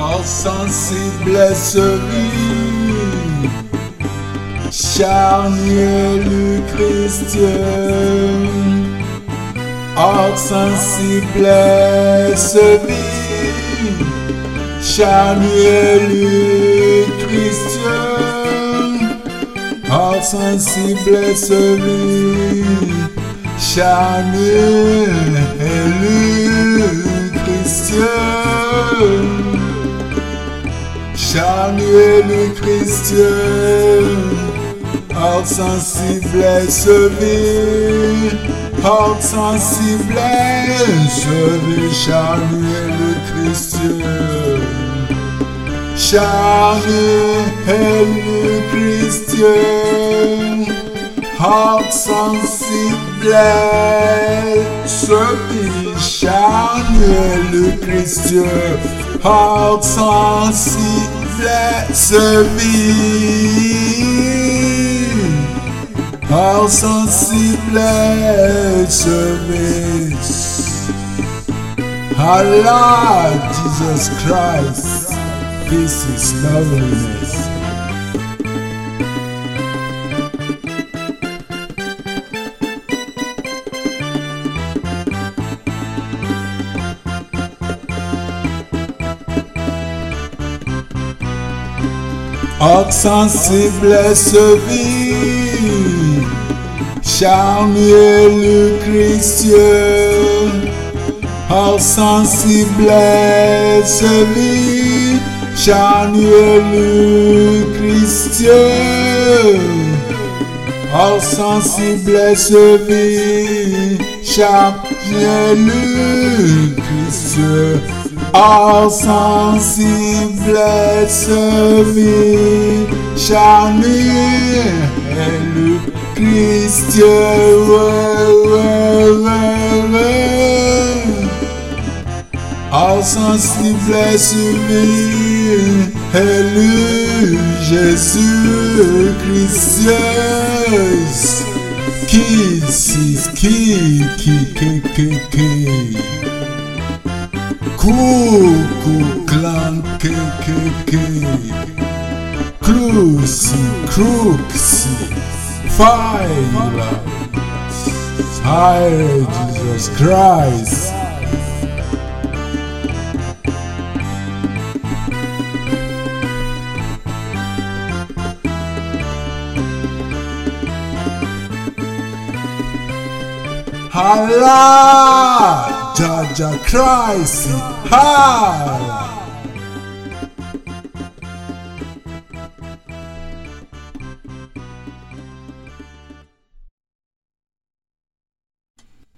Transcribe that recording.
corps sensible celui, charnier le Christian, corps sensible celui, charnier le Christian, corps sensible celui, charnier le Christian, charnier le Christian, hors sensible sauvé, hors sensible sauvé, charnier le Christian, charnier le Christian, hors sensible sauvé, charnier le Christian, hors sensible sauvé, hors sensible sauvé. Allah, Jesus Christ, this is loveliness. Hors sensible sauvé, charnier le Christian, hors sensible sauvé, charnier le Christian, hors sensible sauvé, charnier le Christian, hors sensible sauvé, charnier le Christian, hors sensible sauvé, le Jésus Christ, qui Coucou clan Cruxy Fire Jesus Christ. Allah, Jaja Christ, ha!